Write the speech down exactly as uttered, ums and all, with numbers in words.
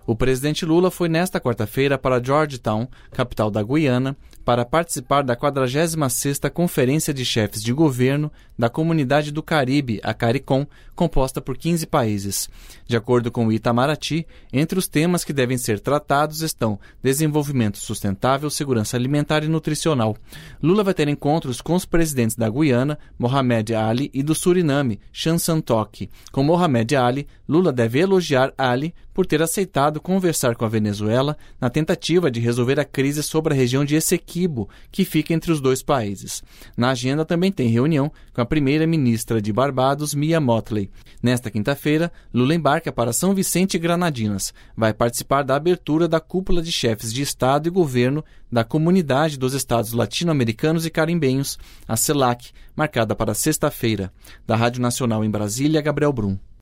O presidente Lula foi nesta quarta-feira para Georgetown, capital da Guiana, para participar da quadragésima sexta Conferência de Chefes de Governo da Comunidade do Caribe, a CARICOM, composta por quinze países. De acordo com o Itamaraty, entre os temas que devem ser tratados estão desenvolvimento sustentável, segurança alimentar e nutricional. Lula vai ter encontros com os presidentes da Guiana, Mohamed Ali, e do Suriname, Chan Santoki. Com Mohamed Ali, Lula deve elogiar Ali por ter aceitado conversar com a Venezuela na tentativa de resolver a crise sobre a região de Essequibo, que fica entre os dois países. Na agenda também tem reunião com a primeira-ministra de Barbados, Mia Mottley. Nesta quinta-feira, Lula embarca para São Vicente e Granadinas. Vai participar da abertura da cúpula de chefes de Estado e governo da Comunidade dos Estados Latino-Americanos e Carimbenhos, a CELAC, marcada para sexta-feira. Da Rádio Nacional em Brasília, Gabriel Brum.